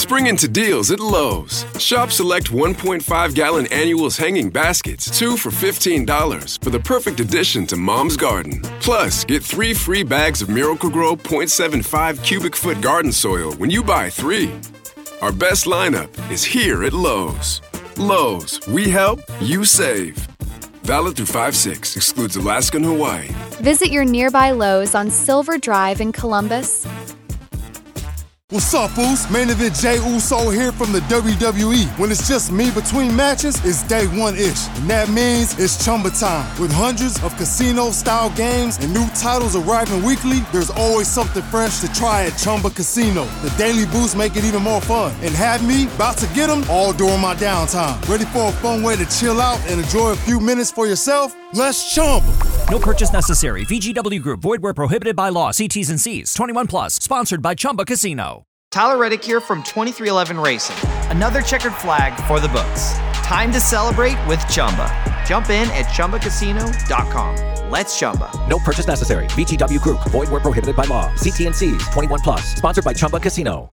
Spring into deals at Lowe's. Shop select 1.5-gallon annuals hanging baskets, 2 for $15, for the perfect addition to Mom's garden. Plus, get 3 free bags of Miracle-Gro 0.75 cubic foot garden soil when you buy 3. Our best lineup is here at Lowe's. Lowe's, we help, you save. Valid through 5/6, excludes Alaska and Hawaii. Visit your nearby Lowe's on Silver Drive in Columbus. What's up, Foos? Main Event Jey Uso here from the WWE. When it's just me between matches, it's day one-ish. And that means it's Chumba time. With hundreds of casino-style games and new titles arriving weekly, there's always something fresh to try at Chumba Casino. The daily boosts make it even more fun. And have me about to get them all during my downtime. Ready for a fun way to chill out and enjoy a few minutes for yourself? Let's Chumba. No purchase necessary. VGW Group. Void where prohibited by law. See T's and C's. 21 plus. Sponsored by Chumba Casino. Tyler Reddick here from 23XI Racing. Another checkered flag for the books. Time to celebrate with Chumba. Jump in at ChumbaCasino.com. Let's Chumba. No purchase necessary. VGW Group. Void where prohibited by law. See T's and C's. 21 plus. Sponsored by Chumba Casino.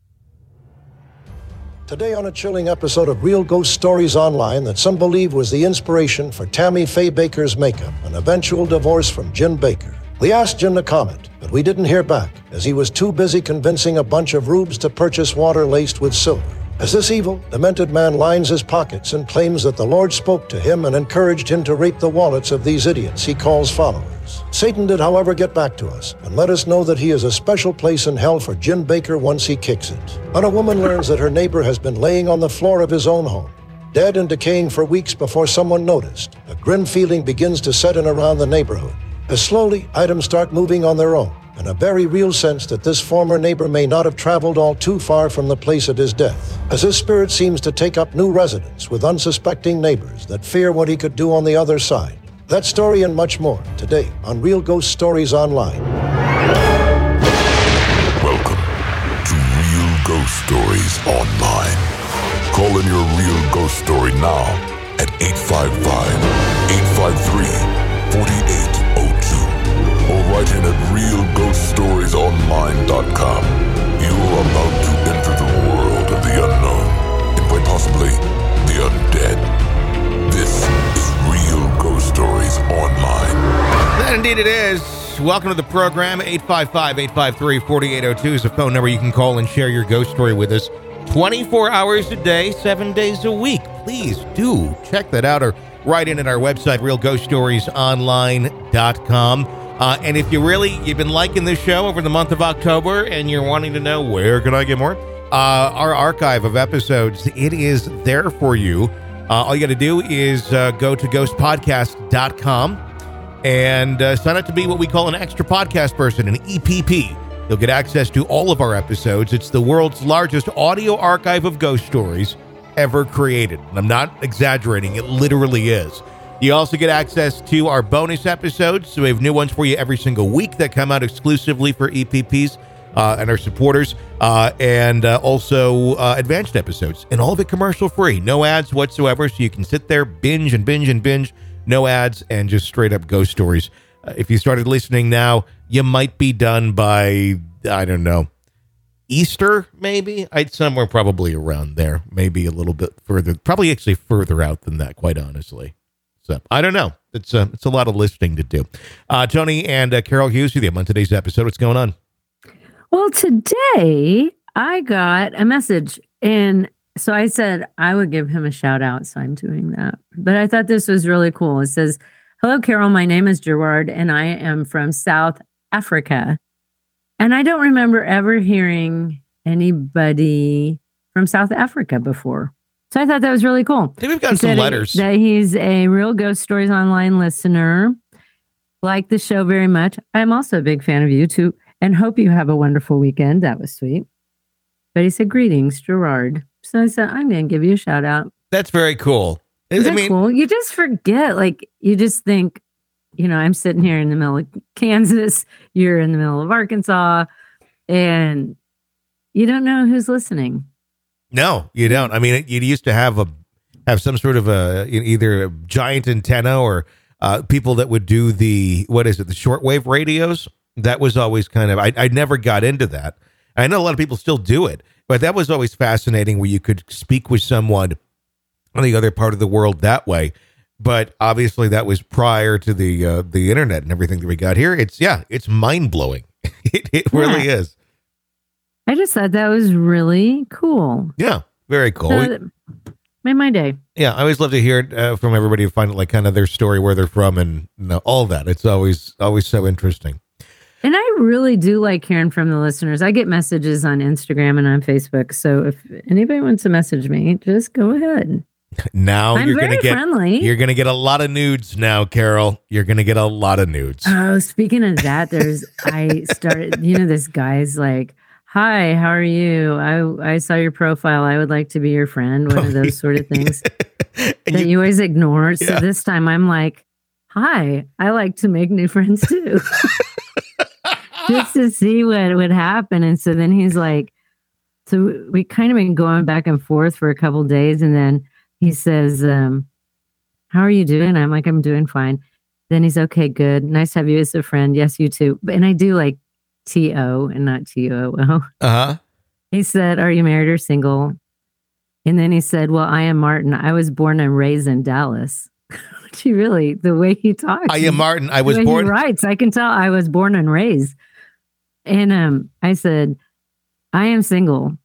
Today on a chilling episode of Real Ghost Stories Online that some believe was the inspiration for Tammy Faye Baker's makeup, an eventual divorce from Jim Baker. We asked Jim to comment, but we didn't hear back, as he was too busy convincing a bunch of rubes to purchase water laced with silver. As this evil, demented man lines his pockets and claims that the Lord spoke to him and encouraged him to rape the wallets of these idiots he calls followers. Satan did, however, get back to us and let us know that he is a special place in hell for Jim Baker once he kicks it. And a woman learns that her neighbor has been laying on the floor of his own home, dead and decaying for weeks before someone noticed. A grim feeling begins to set in around the neighborhood, as slowly items start moving on their own, and a very real sense that this former neighbor may not have traveled all too far from the place of his death, as his spirit seems to take up new residence with unsuspecting neighbors that fear what he could do on the other side. That story and much more today on Real Ghost Stories Online. Welcome to Real Ghost Stories Online. Call in your real ghost story now at 855-853-4802 or write in at realghoststoriesonline.com. You are about to enter the world of the unknown and quite possibly the undead. This is Real Ghost Stories Online. That indeed it is. Welcome to the program. 855-853-4802 is the phone number you can call and share your ghost story with us. 24 hours a day, 7 days a week. Please do check that out or write in at our website, realghoststoriesonline.com. And if you've been liking this show over the month of October and you're wanting to know where can I get more, our archive of episodes, it is there for you. All you got to do is go to ghostpodcast.com and sign up to be what we call an extra podcast person, an EPP. You'll get access to all of our episodes. It's the world's largest audio archive of ghost stories ever created. And I'm not exaggerating. It literally is. You also get access to our bonus episodes. So we have new ones for you every single week that come out exclusively for EPPs and our supporters, and also advanced episodes. And all of it commercial free. No ads whatsoever. So you can sit there, binge. No ads and just straight up ghost stories. If you started listening now, you might be done by, I don't know, Easter, maybe? Somewhere probably around there. Maybe a little bit further. Probably actually further out than that, quite honestly. So, I don't know. It's a lot of listening to do. Tony and Carol Hughes with you on today's episode. What's going on? Well, today I got a message, and so I said I would give him a shout out, so I'm doing that. But I thought this was really cool. It says, "Hello, Carol. My name is Gerard, and I am from South Africa. And I don't remember ever hearing anybody from South Africa before. So I thought that was really cool. I think we've got some letters. That he's a Real Ghost Stories Online listener. Like the show very much. I'm also a big fan of you too, and hope you have a wonderful weekend." That was sweet. But he said, "Greetings, Gerard." So I said, I'm going to give you a shout out. That's very cool. Isn't that cool? You just forget, you just think, I'm sitting here in the middle of Kansas, you're in the middle of Arkansas, and you don't know who's listening. No, you don't. I mean, you used to have some sort of either a giant antenna or people that would do the shortwave radios. That was always kind of, I never got into that. I know a lot of people still do it, but that was always fascinating where you could speak with someone on the other part of the world that way. But obviously that was prior to the internet and everything that we got here. It's mind blowing. It really is. I just thought that was really cool. Yeah, very cool. Made my day. Yeah, I always love to hear it from everybody and find out like kind of their story, where they're from, and all that. It's always so interesting. And I really do like hearing from the listeners. I get messages on Instagram and on Facebook. So if anybody wants to message me, just go ahead. Now I'm you're going to get friendly. You're going to get a lot of nudes now, Carol. You're going to get a lot of nudes. Oh, speaking of that, I started, this guy's like, "Hi, how are you? I saw your profile. I would like to be your friend." One of those sort of things that you always ignore. Yeah. So this time I'm like, "Hi, I like to make new friends too." Just to see what would happen. And so then he's like, so we kind of been going back and forth for a couple of days. And then he says, "How are you doing?" I'm like, "I'm doing fine." Then he's, "Okay, good. Nice to have you as a friend." "Yes, you too." And I do like T-O and not T-O-O. Uh-huh. He said, "Are you married or single?" And then he said, "Well, I am Martin. I was born and raised in Dallas." He really, the way he talks. "I am Martin. I was born." He writes, I can tell I was born and raised. And I said, "I am single.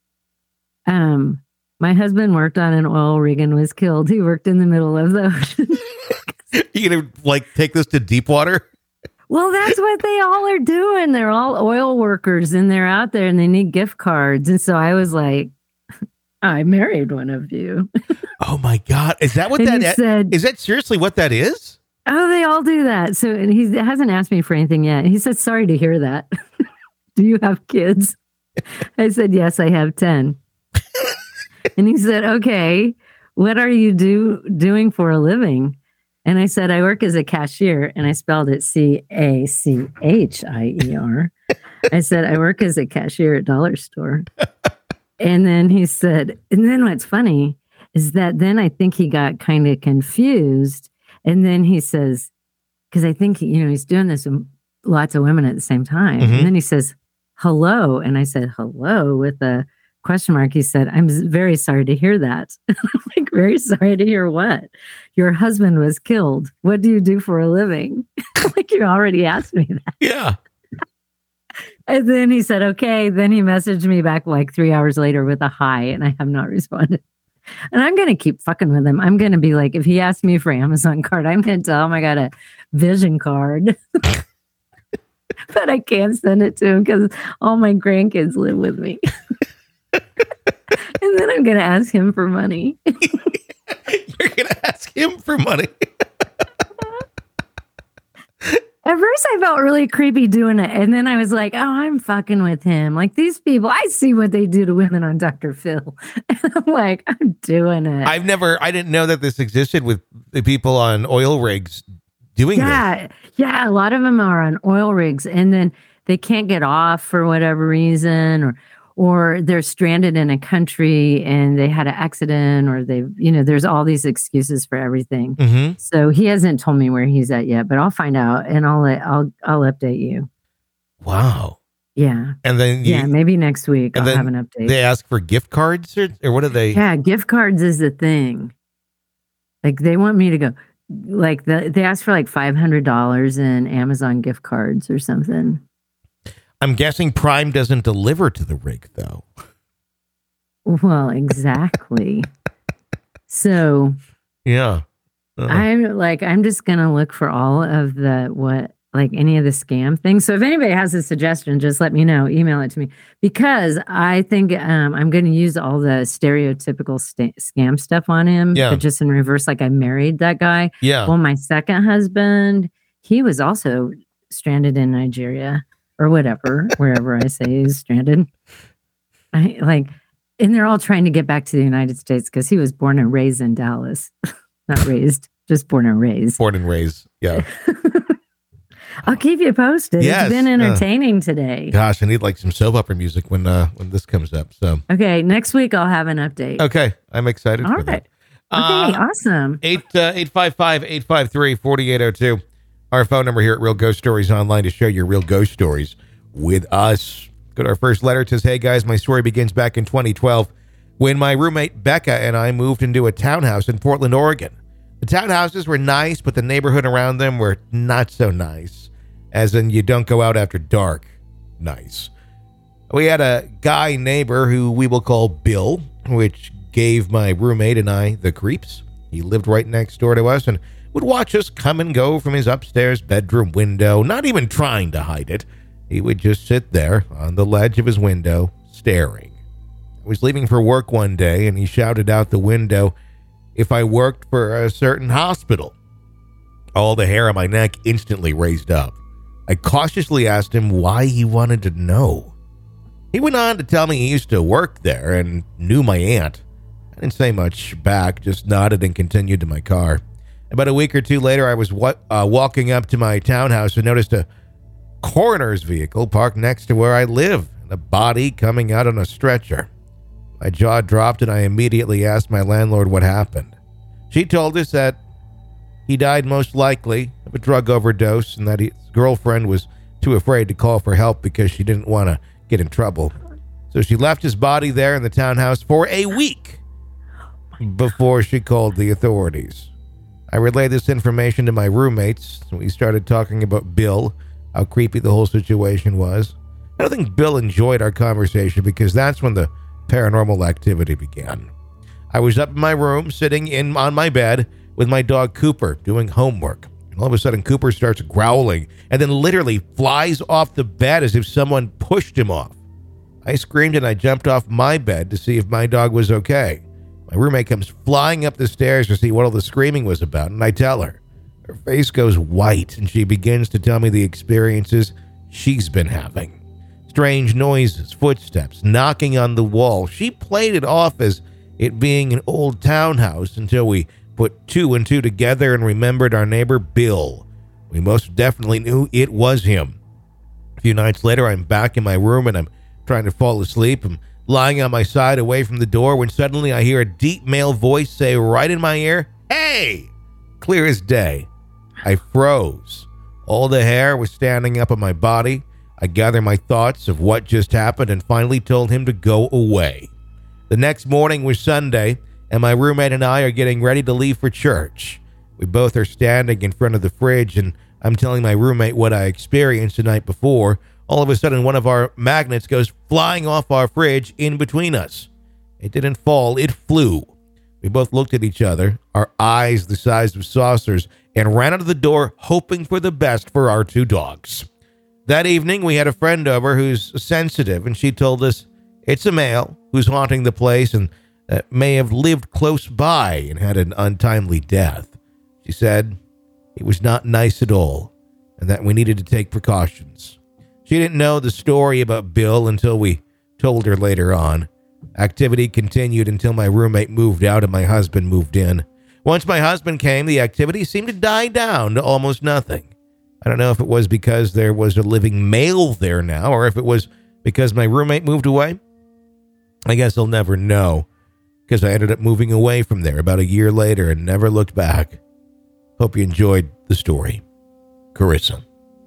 My husband worked on an oil rig and was killed. He worked in the middle of the ocean." You gonna like take this to deep water? Well, that's what they all are doing. They're all oil workers and they're out there and they need gift cards. And so I was like, "I married one of you." Oh my God. Is that what that is? Is that seriously what that is? Oh, they all do that. So and he hasn't asked me for anything yet. He said, "Sorry to hear that." "Do you have kids?" I said, "Yes, I have 10. And he said, "Okay, what are you doing for a living?" And I said, "I work as a cashier," and I spelled it CACHIER. I said, "I work as a cashier at Dollar Store." And then he said, and then what's funny is that then I think he got kind of confused. And then he says, because I think, he's doing this with lots of women at the same time. Mm-hmm. And then he says, "Hello." And I said, "Hello," with a question mark. He said, "I'm very sorry to hear that." I'm like, "Very sorry to hear what?" "Your husband was killed. What do you do for a living?" Like, you already asked me that. Yeah. And then he said, "Okay." Then he messaged me back like 3 hours later with a hi, and I have not responded. And I'm going to keep fucking with him. I'm going to be like, if he asks me for Amazon card, I'm going to tell him I got a Vision card. But I can't send it to him because all my grandkids live with me. And then I'm going to ask him for money. You're going to ask him for money? At first, I felt really creepy doing it. And then I was like, oh, I'm fucking with him. Like, these people, I see what they do to women on Dr. Phil. And I'm like, I'm doing it. I didn't know that this existed with the people on oil rigs doing this. Yeah, a lot of them are on oil rigs. And then they can't get off for whatever reason, or they're stranded in a country and they had an accident, or there's all these excuses for everything. Mm-hmm. So he hasn't told me where he's at yet, but I'll find out and I'll update you. Wow. Yeah. And then maybe next week I'll have an update. They ask for gift cards or what are they? Yeah, gift cards is the thing. Like, they want me to go, like, they ask for like $500 in Amazon gift cards or something. I'm guessing Prime doesn't deliver to the rig, though. Well, exactly. So, yeah, I'm just gonna look for all of any of the scam things. So if anybody has a suggestion, just let me know. Email it to me, because I think I'm going to use all the stereotypical scam stuff on him, but just in reverse. Like, I married that guy. Yeah. Well, my second husband, he was also stranded in Nigeria. Or whatever, wherever I say he's stranded. And they're all trying to get back to the United States because he was born and raised in Dallas. Not raised, just born and raised. Born and raised, yeah. I'll keep you posted. Yes, it's been entertaining today. Gosh, I need like some soap opera music when this comes up. So okay, next week I'll have an update. Okay, I'm excited for that. Okay, awesome. 855-853-4802. Our phone number here at Real Ghost Stories Online to share your real ghost stories with us. Go to our first letter. It says, hey guys, my story begins back in 2012 when my roommate Becca and I moved into a townhouse in Portland, Oregon. The townhouses were nice, but the neighborhood around them were not so nice, as in you don't go out after dark. Nice. We had a guy neighbor who we will call Bill, which gave my roommate and I the creeps. He lived right next door to us and would watch us come and go from his upstairs bedroom window, not even trying to hide it. He would just sit there on the ledge of his window, staring. I was leaving for work one day, and he shouted out the window if I worked for a certain hospital. All the hair on my neck instantly raised up. I cautiously asked him why he wanted to know. He went on to tell me he used to work there and knew my aunt. I didn't say much back, just nodded and continued to my car. About a week or two later, I was walking up to my townhouse and noticed a coroner's vehicle parked next to where I live, and a body coming out on a stretcher. My jaw dropped and I immediately asked my landlord what happened. She told us that he died most likely of a drug overdose and that his girlfriend was too afraid to call for help because she didn't want to get in trouble. So she left his body there in the townhouse for a week before she called the authorities. I relayed this information to my roommates. We started talking about Bill, how creepy the whole situation was. I don't think Bill enjoyed our conversation because that's when the paranormal activity began. I was up in my room, sitting on my bed with my dog Cooper, doing homework. And all of a sudden, Cooper starts growling and then literally flies off the bed as if someone pushed him off. I screamed and I jumped off my bed to see if my dog was okay. My roommate comes flying up the stairs to see what all the screaming was about, and I tell her. Her face goes white, and she begins to tell me the experiences she's been having. Strange noises, footsteps, knocking on the wall. She played it off as it being an old townhouse until we put two and two together and remembered our neighbor Bill. We most definitely knew it was him. A few nights later, I'm back in my room, and I'm trying to fall asleep. I'm lying on my side away from the door when suddenly I hear a deep male voice say right in my ear, "Hey!" Clear as day. I froze. All the hair was standing up on my body. I gathered my thoughts of what just happened and finally told him to go away. The next morning was Sunday, and my roommate and I are getting ready to leave for church. We both are standing in front of the fridge, and I'm telling my roommate what I experienced the night before. All of a sudden, one of our magnets goes flying off our fridge in between us. It didn't fall, it flew. We both looked at each other, our eyes the size of saucers, and ran out of the door hoping for the best for our two dogs. That evening, we had a friend over who's sensitive, and she told us it's a male who's haunting the place and may have lived close by and had an untimely death. She said he was not nice at all and that we needed to take precautions. She didn't know the story about Bill until we told her later on. Activity continued until my roommate moved out and my husband moved in. Once my husband came, the activity seemed to die down to almost nothing. I don't know if it was because there was a living male there now or if it was because my roommate moved away. I guess I'll never know because I ended up moving away from there about a year later and never looked back. Hope you enjoyed the story. Carissa.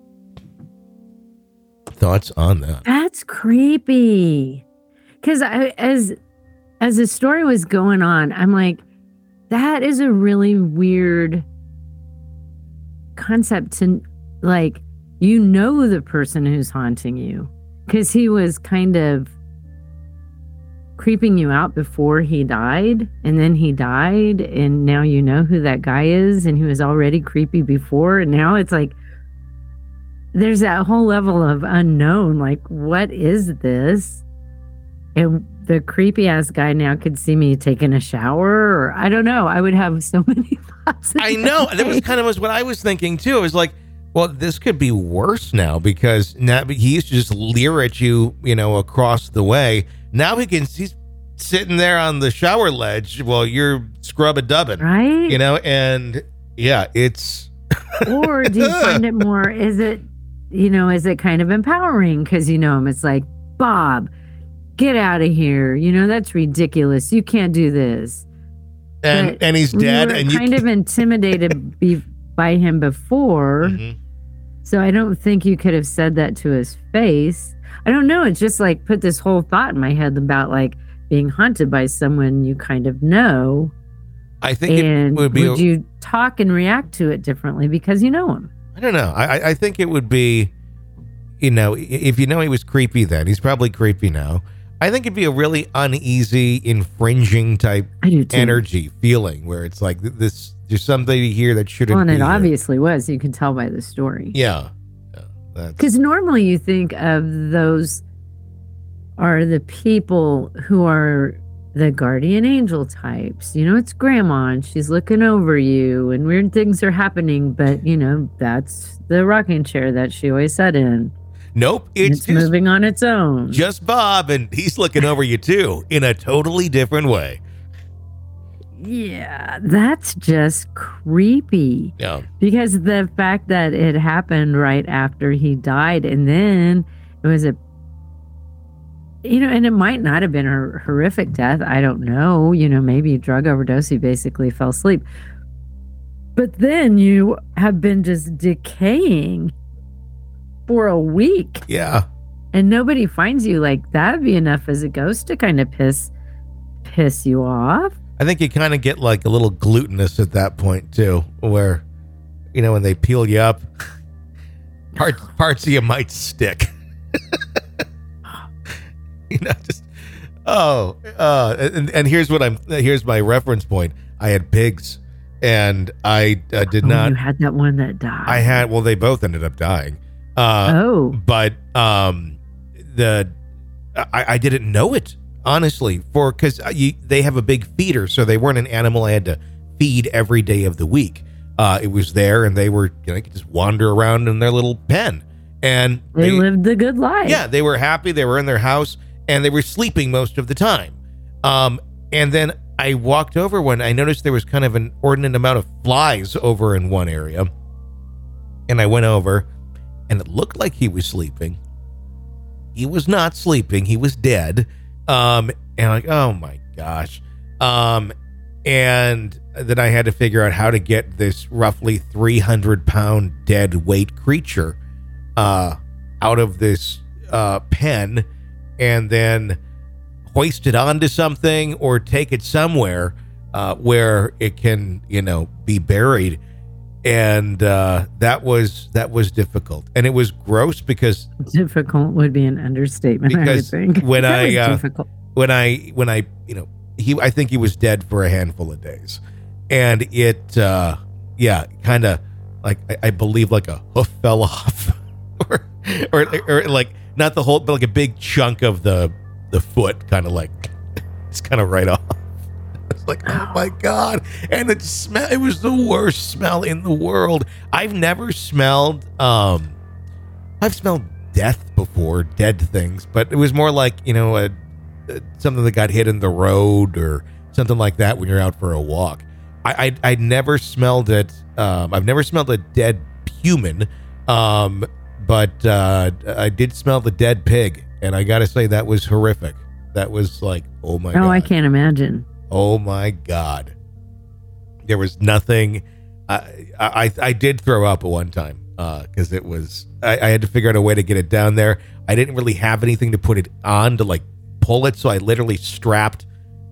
Thoughts on that? That's creepy. Because as the story was going on, I'm like, that is a really weird concept to, like, you know the person who's haunting you. Because he was kind of creeping you out before he died, and then he died, and now you know who that guy is, and he was already creepy before, and now it's like, there's that whole level of unknown, like, what is this? And the creepy ass guy now could see me taking a shower, or I don't know. I would have so many thoughts. I know. That was kind of what I was thinking too. It was like, well, this could be worse now because now he used to just leer at you, across the way. Now he's sitting there on the shower ledge while you're scrub-a-dubbing, right? And yeah, it's. Or do you find it more? Is it kind of empowering because you know him? It's like, Bob, get out of here. That's ridiculous. You can't do this. And he's dead. You were and kind of intimidated by him before. Mm-hmm. So I don't think you could have said that to his face. I don't know. It's just like put this whole thought in my head about like being haunted by someone you kind of know. I think and it would be. Would you talk and react to it differently because you know him? I don't know. I think it would be, if you know he was creepy then, he's probably creepy now. I think it'd be a really uneasy, infringing type energy feeling where it's like this. There's somebody here that shouldn't. Well, and be it here. obviously was. You can tell by the story. Yeah. Because normally you think of those are the people who are the guardian angel types. It's grandma and she's looking over you and weird things are happening. But, that's the rocking chair that she always sat in. Nope. It's moving on its own. Just Bob, and he's looking over you too in a totally different way. Yeah, that's just creepy. Yeah. Because the fact that it happened right after he died, and then it was and it might not have been a horrific death. I don't know. Maybe drug overdose. He basically fell asleep. But then you have been just decaying for a week. Yeah. And nobody finds you. Like, that'd be enough as a ghost to kind of piss you off. I think you kind of get like a little glutinous at that point too, where, when they peel you up, parts of you might stick. And here's my reference point. I had pigs, and I did not. You had that one that died. They both ended up dying. But I didn't know it. Honestly, because they have a big feeder, so they weren't an animal I had to feed every day of the week. It was there, and they were could just wander around in their little pen, and they lived the good life. Yeah, they were happy. They were in their house, and they were sleeping most of the time. And then I walked over when I noticed there was kind of an inordinate amount of flies over in one area, and I went over, and it looked like he was sleeping. He was not sleeping. He was dead. And I'm like, oh my gosh. And then I had to figure out how to get this roughly 300-pound dead weight creature out of this pen, and then hoist it onto something or take it somewhere where it can, be buried. And that was difficult, and it was gross because difficult would be an understatement. Because I would think when I think he was dead for a handful of days, and it kind of like I believe like a hoof fell off, or like not the whole, but like a big chunk of the foot kind of like it's kind of right off. It's like, oh my God. And it was the worst smell in the world. I've never smelled, I've smelled death before, dead things, but it was more like, something that got hit in the road or something like that when you're out for a walk. I never smelled it. I've never smelled a dead human. But I did smell the dead pig, and I got to say that was horrific. That was like, oh my God. Oh, I can't imagine. Oh my God. There was nothing. I did throw up at one time because it was, I had to figure out a way to get it down there. I didn't really have anything to put it on to like pull it. So I literally strapped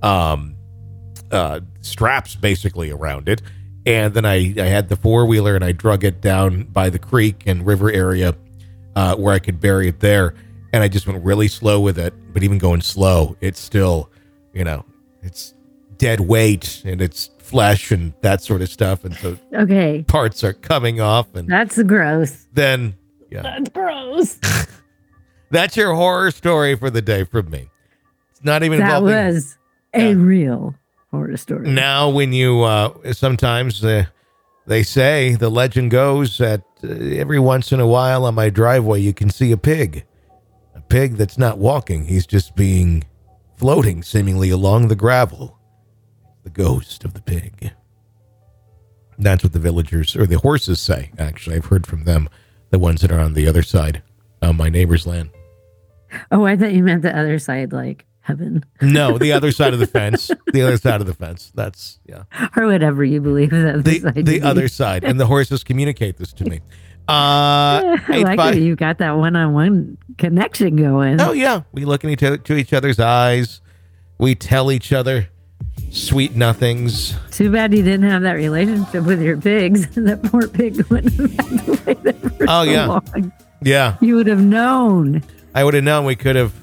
straps basically around it. And then I had the four-wheeler and I drug it down by the creek and river area where I could bury it there. And I just went really slow with it. But even going slow, it's still, it's dead weight and it's flesh and that sort of stuff, and so parts are coming off, and that's gross. Then that's gross. That's your horror story for the day from me. It's not even that was a real horror story. Now when you sometimes they say, the legend goes that every once in a while on my driveway you can see a pig that's not walking, he's just floating seemingly along the gravel. The ghost of the pig. That's what the villagers or the horses say. Actually, I've heard from them, the ones that are on the other side, on my neighbor's land. Oh, I thought you meant the other side, like heaven. No, the other side of the fence. The other side of the fence. That's or whatever you believe. The other side, and the horses communicate this to me. I like that you got that one-on-one connection going. Oh, yeah. We look into each other's eyes. We tell each other sweet nothings. Too bad you didn't have that relationship with your pigs. That poor pig wouldn't have had to wait there for so long. Yeah. You would have known. I would have known. We could have.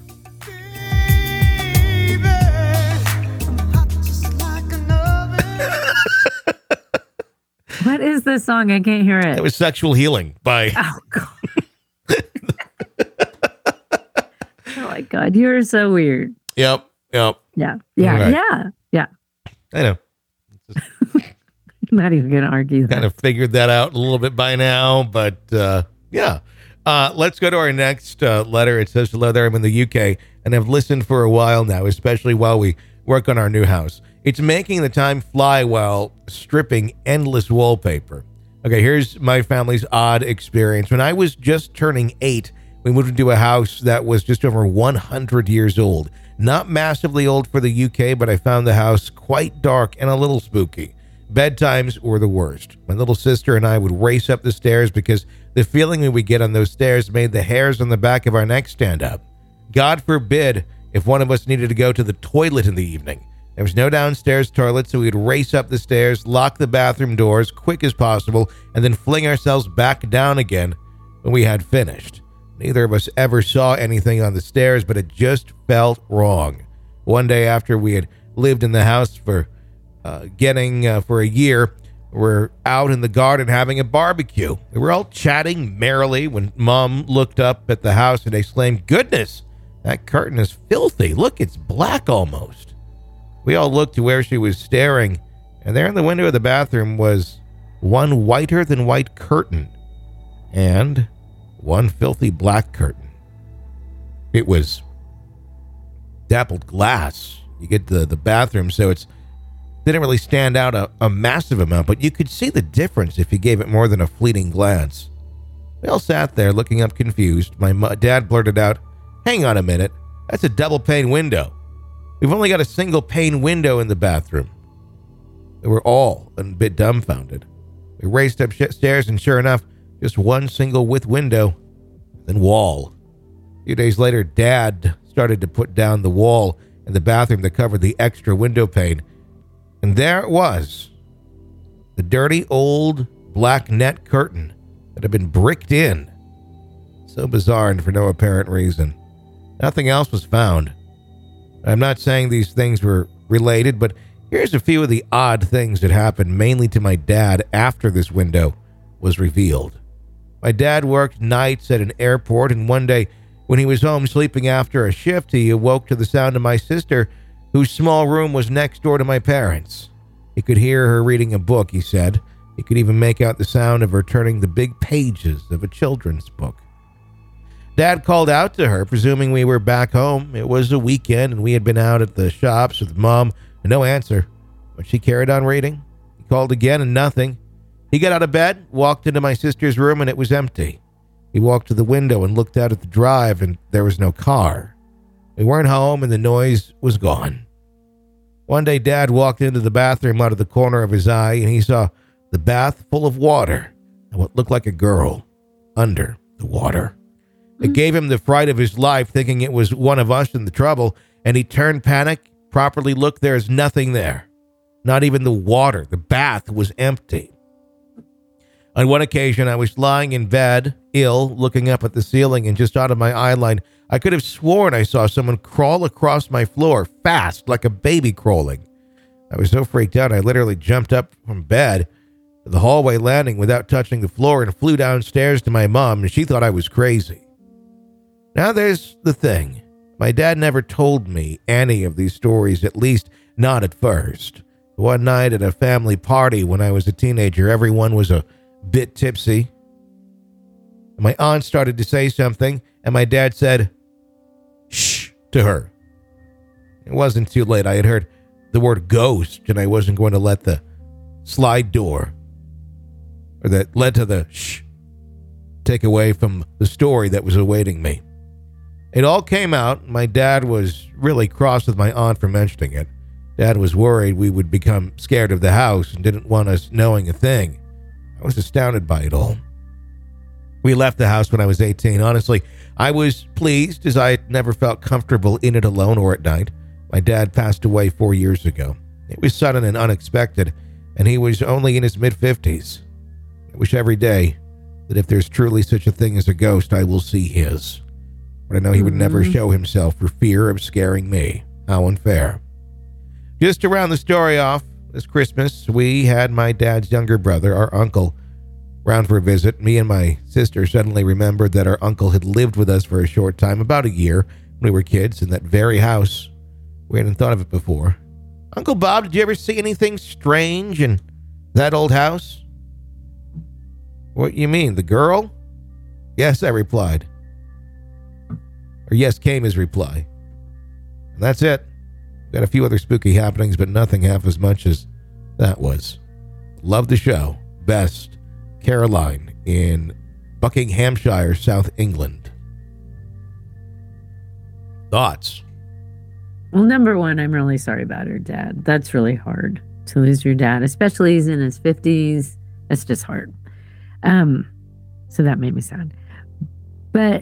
What is this song? I can't hear it. It was Sexual Healing by... Oh, God. Oh, my God. You're so weird. Yep. Yeah. Right. Yeah. I know. I'm not even going to argue that. Kind of figured that out a little bit by now, but yeah. Let's go to our next letter. It says, hello there, I'm in the UK and I've listened for a while now, especially while we work on our new house. It's making the time fly while stripping endless wallpaper. Okay, here's my family's odd experience. When I was just turning 8, we moved into a house that was just over 100 years old. Not massively old for the UK, but I found the house quite dark and a little spooky. Bedtimes were the worst. My little sister and I would race up the stairs because the feeling we would get on those stairs made the hairs on the back of our neck stand up. God forbid if one of us needed to go to the toilet in the evening. There was no downstairs toilet, so we'd race up the stairs, lock the bathroom doors quick as possible, and then fling ourselves back down again when we had finished. Neither of us ever saw anything on the stairs, but it just felt wrong. One day after we had lived in the house for a year, we're out in the garden having a barbecue. We were all chatting merrily when Mom looked up at the house and exclaimed, "Goodness, that curtain is filthy. Look, it's black almost." We all looked to where she was staring, and there in the window of the bathroom was one whiter than white curtain and one filthy black curtain. It was dappled glass. You get the bathroom, so it didn't really stand out a massive amount, but you could see the difference if you gave it more than a fleeting glance. We all sat there looking up confused. My dad blurted out, "Hang on a minute, that's a double pane window. We've only got a single pane window in the bathroom." We were all a bit dumbfounded. We raced upstairs, and sure enough, just one single width window, then wall. A few days later, Dad started to put down the wall in the bathroom that covered the extra window pane, and there it was, the dirty old black net curtain that had been bricked in. So bizarre and for no apparent reason. Nothing else was found. I'm not saying these things were related, but here's a few of the odd things that happened mainly to my dad after this window was revealed. My dad worked nights at an airport, and one day when he was home sleeping after a shift, he awoke to the sound of my sister, whose small room was next door to my parents'. He could hear her reading a book, he said. He could even make out the sound of her turning the big pages of a children's book. Dad called out to her, presuming we were back home. It was a weekend, and we had been out at the shops with Mom. No answer, but she carried on reading. He called again, and nothing. He got out of bed, walked into my sister's room, and it was empty. He walked to the window and looked out at the drive, and there was no car. We weren't home, and the noise was gone. One day, Dad walked into the bathroom out of the corner of his eye, and he saw the bath full of water and what looked like a girl under the water. It gave him the fright of his life, thinking it was one of us in the trouble, and he turned panic, properly looked, there is nothing there. Not even the water. The bath was empty. On one occasion, I was lying in bed, ill, looking up at the ceiling, and just out of my eye line, I could have sworn I saw someone crawl across my floor, fast, like a baby crawling. I was so freaked out, I literally jumped up from bed to the hallway landing without touching the floor and flew downstairs to my mom, and she thought I was crazy. Now there's the thing. My dad never told me any of these stories, at least not at first. One night at a family party when I was a teenager, everyone was a bit tipsy. My aunt started to say something, and my dad said, "Shh," to her. It wasn't too late. I had heard the word ghost, and I wasn't going to let the slide door, or that led to the shh, take away from the story that was awaiting me. It all came out. My dad was really cross with my aunt for mentioning it. Dad was worried we would become scared of the house and didn't want us knowing a thing. I was astounded by it all. We left the house when I was 18. Honestly, I was pleased as I had never felt comfortable in it alone or at night. My dad passed away 4 years ago. It was sudden and unexpected, and he was only in his mid-50s. I wish every day that if there's truly such a thing as a ghost, I will see his. But I know he would never show himself for fear of scaring me. How unfair. Just to round the story off, this Christmas, we had my dad's younger brother, our uncle, round for a visit. Me and my sister suddenly remembered that our uncle had lived with us for a short time, about a year, when we were kids, in that very house. We hadn't thought of it before. Uncle Bob, did you ever see anything strange in that old house? What you mean, the girl? Yes, I replied. Or yes came his reply. And that's it. Got a few other spooky happenings, but nothing half as much as that was. Love the show. Best, Caroline in Buckinghamshire, South England. Thoughts? Well, number one, I'm really sorry about her dad. That's really hard to lose your dad, especially he's in his 50s. That's just hard. So that made me sad. But,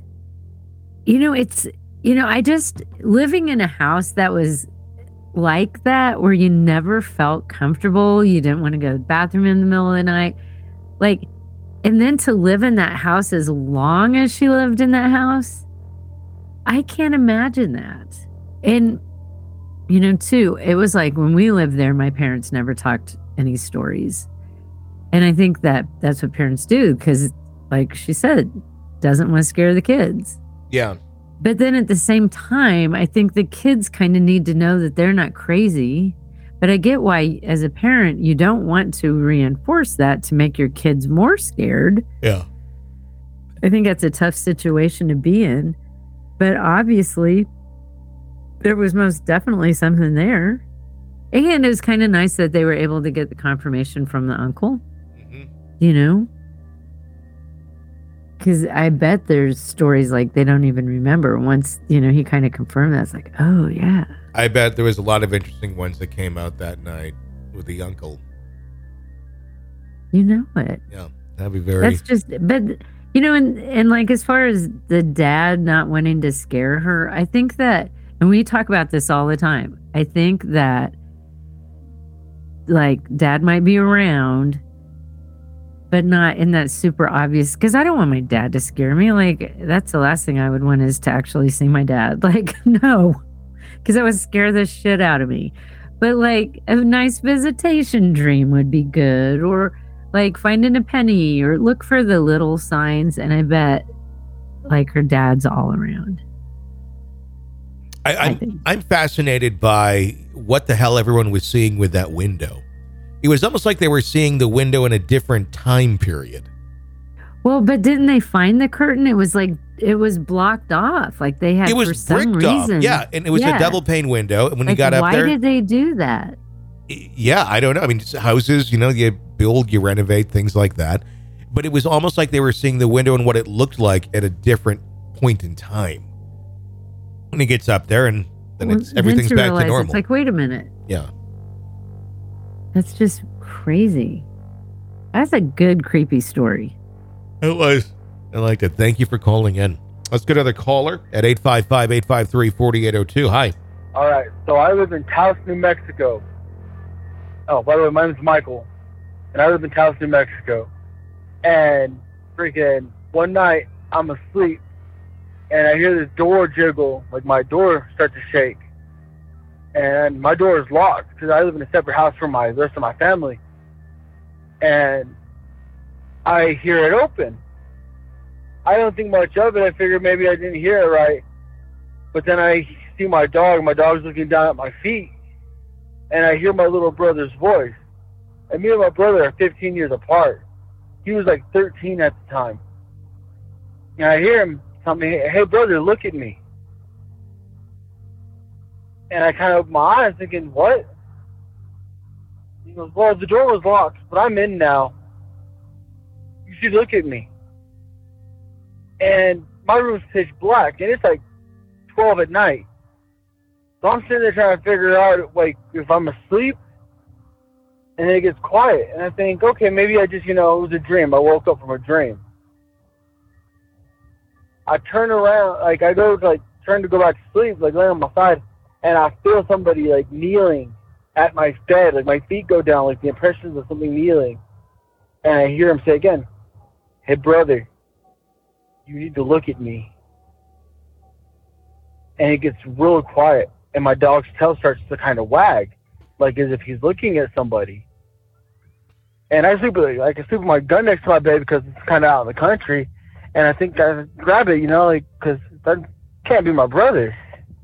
I just living in a house that was like that, where you never felt comfortable. You didn't want to go to the bathroom in the middle of the night. And then to live in that house as long as she lived in that house, I can't imagine that. And, too, it was like when we lived there, my parents never talked any stories. And I think that's what parents do because, like she said, doesn't want to scare the kids. Yeah. But then at the same time, I think the kids kind of need to know that they're not crazy. But I get why, as a parent, you don't want to reinforce that to make your kids more scared. Yeah. I think that's a tough situation to be in. But obviously, there was most definitely something there. And it was kind of nice that they were able to get the confirmation from the uncle. Because I bet there's stories like they don't even remember. Once, he kind of confirmed that. It's like, oh, yeah. I bet there was a lot of interesting ones that came out that night with the uncle. You know it. Yeah, that'd be very... That's just... But, and like as far as the dad not wanting to scare her, I think that... And we talk about this all the time. I think that, like, dad might be around, but not in that super obvious, because I don't want my dad to scare me. Like, that's the last thing I would want is to actually see my dad. Like, no, because that would scare the shit out of me. But like a nice visitation dream would be good, or like finding a penny, or look for the little signs. And I bet like her dad's all around. I'm fascinated by what the hell everyone was seeing with that window. It was almost like they were seeing the window in a different time period. Well, but didn't they find the curtain? It was like, it was blocked off. Like they had, it was for some bricked reason. off. Yeah, and it was a double pane window. And when you got up there... Why did they do that? Yeah, I don't know. I mean, houses, you build, you renovate, things like that. But it was almost like they were seeing the window and what it looked like at a different point in time. When he gets up there and then everything's back to normal. It's like, wait a minute. Yeah. That's just crazy. That's a good, creepy story. It was. I liked it. Thank you for calling in. Let's get another caller at 855-853-4802. Hi. All right. So I live in Taos, New Mexico. Oh, by the way, my name's Michael. And I live in Taos, New Mexico. And freaking one night, I'm asleep. And I hear this door jiggle, like my door start to shake. And my door is locked because I live in a separate house from the rest of my family. And I hear it open. I don't think much of it. I figured maybe I didn't hear it right. But then I see my dog. My dog's looking down at my feet. And I hear my little brother's voice. And me and my brother are 15 years apart. He was like 13 at the time. And I hear him tell me, hey, brother, look at me. And I kind of opened my eyes thinking, what? He goes, well, the door was locked, but I'm in now. You should look at me. And my room's pitch black, and it's like 12 at night. So I'm sitting there trying to figure out, like, if I'm asleep, and then it gets quiet. And I think, okay, maybe I just, it was a dream. I woke up from a dream. I turn around, like I go to turn to go back to sleep, like laying on my side, and I feel somebody like kneeling at my bed, like my feet go down, like the impressions of something kneeling, and I hear him say again, "Hey brother, you need to look at me." And it gets real quiet, and my dog's tail starts to kind of wag, like as if he's looking at somebody. And I sleep with my gun next to my bed because it's kind of out in the country, and I think I grab it, because that can't be my brother.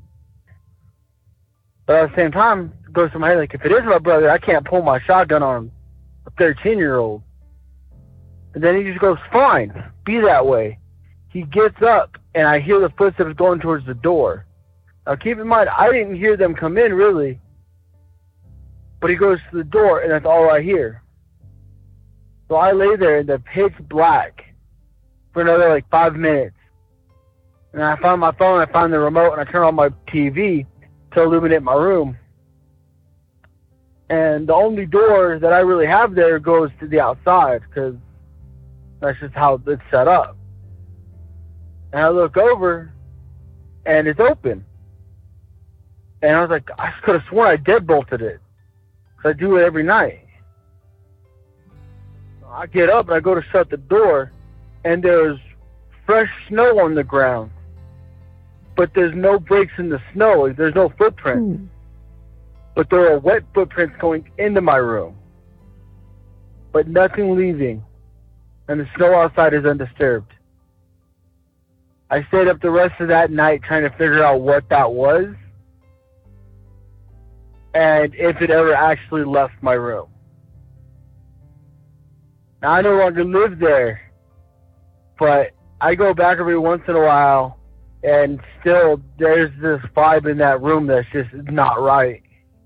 But at the same time, it goes to my head, like, if it is my brother, I can't pull my shotgun on a 13-year-old. And then he just goes, fine, be that way. He gets up, and I hear the footsteps going towards the door. Now, keep in mind, I didn't hear them come in, really. But he goes to the door, and that's all I hear. So I lay there in the pitch black for another, 5 minutes. And I found my phone, I found the remote, and I turn on my TV to illuminate my room. And the only door that I really have there goes to the outside, because that's just how it's set up. And I look over, and it's open. And I was like, I could have sworn I deadbolted it. Because I do it every night. I get up, and I go to shut the door, and there's fresh snow on the ground. But there's no breaks in the snow. There's no footprints. But there are wet footprints going into my room. But nothing leaving. And the snow outside is undisturbed. I stayed up the rest of that night trying to figure out what that was. And if it ever actually left my room. Now, I no longer live there. But I go back every once in a while. And still, there's this vibe in that room that's just not right.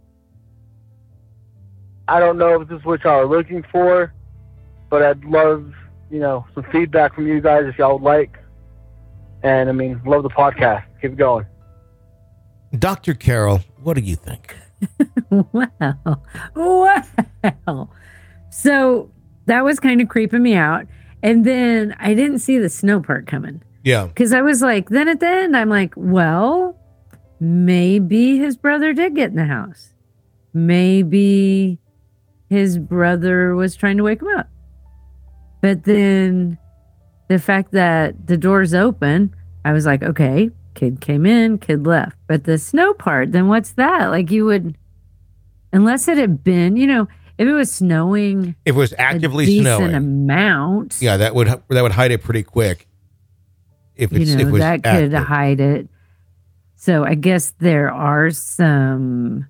I don't know if this is what y'all are looking for, but I'd love, some feedback from you guys if y'all would like. And, love the podcast. Keep it going. Dr. Carol, what do you think? Wow. So that was kind of creeping me out. And then I didn't see the snow part coming. Yeah. Because I was like, then at the end, I'm like, well, maybe his brother did get in the house. Maybe his brother was trying to wake him up. But then the fact that the door's open, I was like, okay, kid came in, kid left. But the snow part, then what's that? Like you would, unless it had been, if it was snowing. If it was actively a decent snowing. amount. Yeah, that would hide it pretty quick. If it's, if it was that active. could hide it. So I guess there are some,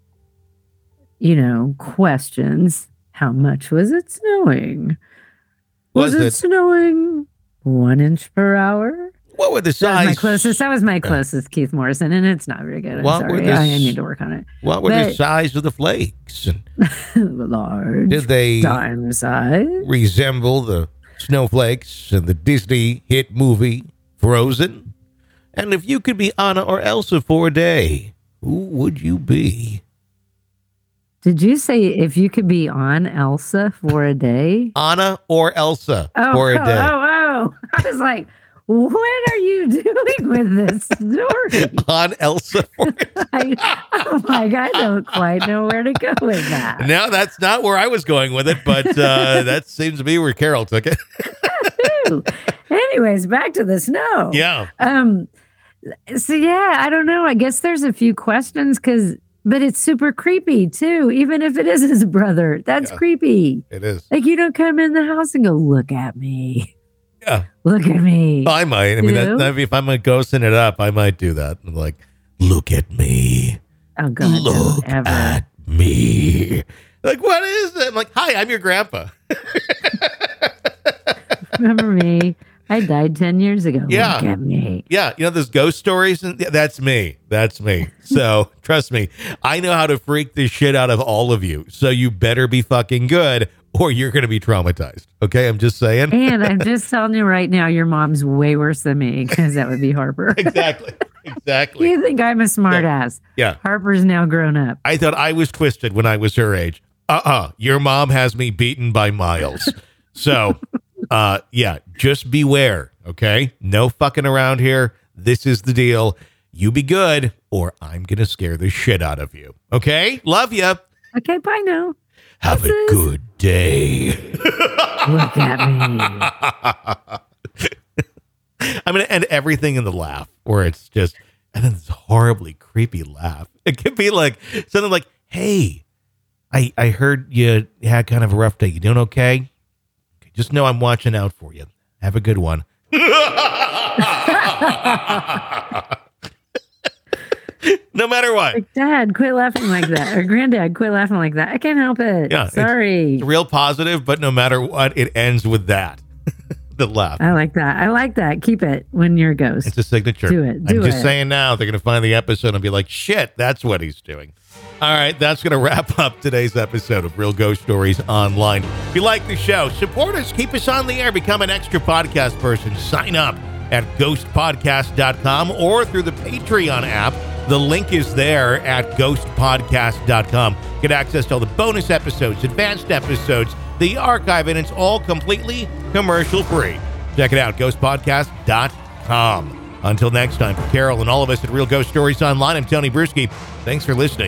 questions. How much was it snowing? Was it snowing 1 inch per hour? What were the size? That was my closest Keith Morrison, and it's not very good. I'm sorry. I need to work on it. What were the size of the flakes? Large. Did they dime size resemble the snowflakes in the Disney hit movie Frozen? And if you could be Anna or Elsa for a day, who would you be? Did you say if you could be on Elsa for a day? Anna or Elsa for a day. Oh. I was like, what are you doing with this story? On Elsa for a day. I don't quite know where to go with that. No, that's not where I was going with it, but that seems to be where Carol took it. Anyways, back to the snow. Yeah. So yeah, I don't know. I guess there's a few questions but it's super creepy too, even if it is his brother. That's creepy. It is. Like you don't come in the house and go, look at me. Yeah. Look at me. I might. If I'm ghosting it up, I might do that. I'm like, look at me. Oh God. Look at me. Like, what is it? I'm like, hi, I'm your grandpa. Remember me? I died 10 years ago. Yeah. Look at me. Yeah. Those ghost stories? And that's me. That's me. So trust me, I know how to freak the shit out of all of you. So you better be fucking good or you're going to be traumatized. Okay. I'm just saying. And I'm just telling you right now, your mom's way worse than me because that would be Harper. Exactly. You think I'm a smart ass. Yeah. Harper's now grown up. I thought I was twisted when I was her age. Your mom has me beaten by miles. So, yeah, just beware. Okay? No fucking around here. This is the deal. You be good, or I'm going to scare the shit out of you. Okay? Love you. Okay, bye now. Have a good day. Look at me. I'm going to end everything in the laugh, where it's just, and then this horribly creepy laugh. It could be like something like, hey, I heard you had kind of a rough day. You doing okay? Just know I'm watching out for you. Have a good one. No matter what. Like, Dad, quit laughing like that. Or Granddad, quit laughing like that. I can't help it. Yeah, sorry. It's real positive, but no matter what, it ends with that. The laugh. I like that. Keep it when you're a ghost. It's a signature. Do it. I'm just saying now, they're going to find the episode and be like, shit, that's what he's doing. All right, that's going to wrap up today's episode of Real Ghost Stories Online. If you like the show, support us, keep us on the air, become an extra podcast person. Sign up at ghostpodcast.com or through the Patreon app. The link is there at ghostpodcast.com. Get access to all the bonus episodes, advanced episodes, the archive, and it's all completely commercial free. Check it out, ghostpodcast.com. Until next time, for Carol and all of us at Real Ghost Stories Online, I'm Tony Bruschi. Thanks for listening.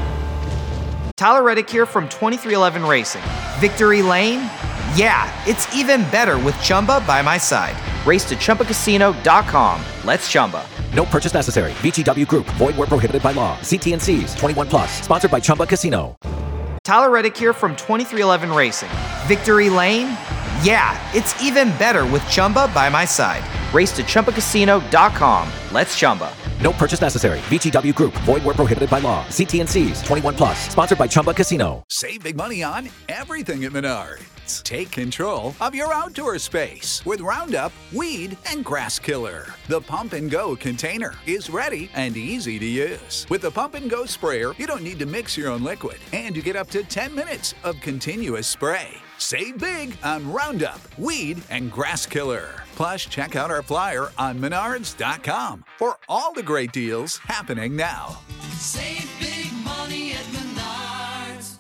Tyler Reddick here from 2311 Racing. Victory Lane? Yeah, it's even better with Chumba by my side. Race to ChumbaCasino.com. Let's Chumba. No purchase necessary. VGW Group. Void where prohibited by law. See T&Cs. 21 plus. Sponsored by Chumba Casino. Tyler Reddick here from 2311 Racing. Victory Lane? Yeah, it's even better with Chumba by my side. Race to ChumbaCasino.com. Let's Chumba. No purchase necessary. VGW Group. Void where prohibited by law. See T&Cs. 21 plus. Sponsored by Chumba Casino. Save big money on everything at Menards. Take control of your outdoor space with Roundup, Weed, and Grass Killer. The Pump and Go container is ready and easy to use. With the Pump and Go sprayer, you don't need to mix your own liquid, and you get up to 10 minutes of continuous spray. Save big on Roundup, Weed, and Grass Killer. Plus, check out our flyer on Menards.com for all the great deals happening now. Save big money at Menards.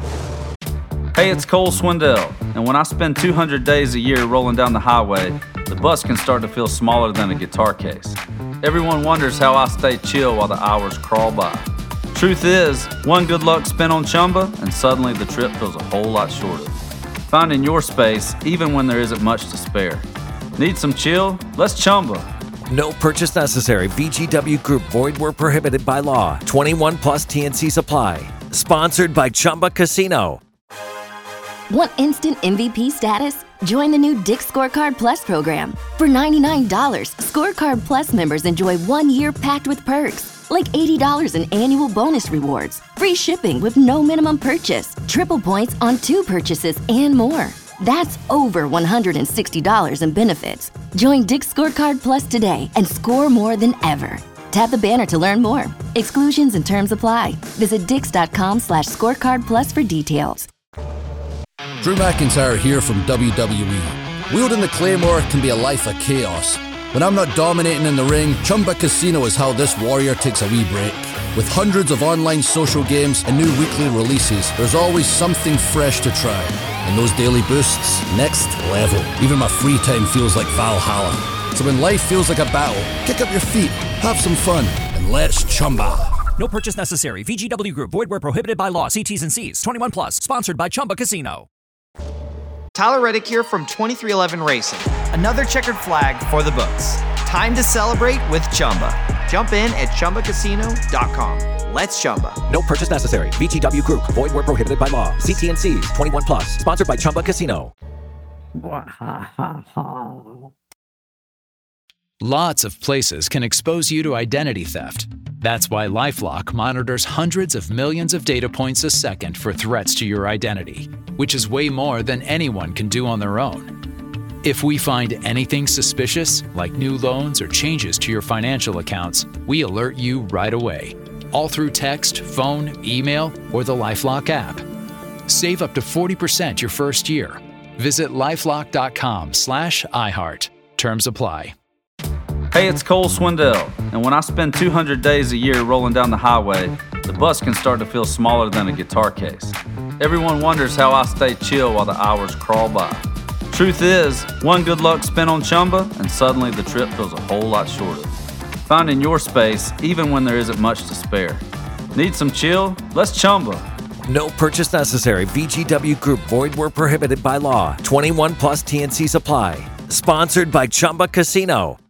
Hey, it's Cole Swindell, and when I spend 200 days a year rolling down the highway, the bus can start to feel smaller than a guitar case. Everyone wonders how I stay chill while the hours crawl by. Truth is, one good luck spent on Chumba, and suddenly the trip feels a whole lot shorter. Finding your space, even when there isn't much to spare. Need some chill? Let's Chumba. No purchase necessary. VGW Group. Void where prohibited by law. 21 plus T&C supply. Sponsored by Chumba Casino. Want instant MVP status? Join the new Dick's Scorecard Plus program. For $99, Scorecard Plus members enjoy 1 year packed with perks, like $80 in annual bonus rewards, free shipping with no minimum purchase, triple points on 2 purchases, and more. That's over $160 in benefits. Join Dick's Scorecard Plus today and score more than ever. Tap the banner to learn more. Exclusions and terms apply. Visit dix.com/scorecardplus for details. Drew McIntyre here from WWE. Wielding the Claymore can be a life of chaos. When I'm not dominating in the ring, Chumba Casino is how this warrior takes a wee break. With hundreds of online social games and new weekly releases, there's always something fresh to try. And those daily boosts, next level. Even my free time feels like Valhalla. So when life feels like a battle, kick up your feet, have some fun, and let's Chumba. No purchase necessary. VGW Group. Void where prohibited by law. See T's and C's. 21 plus. Sponsored by Chumba Casino. Tyler Reddick here from 2311 Racing. Another checkered flag for the books. Time to celebrate with Chumba. Jump in at ChumbaCasino.com. Let's Chumba. No purchase necessary. VGW Group. Void where prohibited by law. See T&Cs. 21 plus. Sponsored by Chumba Casino. Lots of places can expose you to identity theft. That's why LifeLock monitors hundreds of millions of data points a second for threats to your identity, which is way more than anyone can do on their own. If we find anything suspicious, like new loans or changes to your financial accounts, we alert you right away, all through text, phone, email, or the LifeLock app. Save up to 40% your first year. Visit lifelock.com/iHeart. Terms apply. Hey, it's Cole Swindell, and when I spend 200 days a year rolling down the highway, the bus can start to feel smaller than a guitar case. Everyone wonders how I stay chill while the hours crawl by. Truth is, one good luck spin on Chumba, and suddenly the trip feels a whole lot shorter. Finding your space, even when there isn't much to spare. Need some chill? Let's Chumba. No purchase necessary. VGW Group. Void where prohibited by law. 21 plus TNC Supply. Sponsored by Chumba Casino.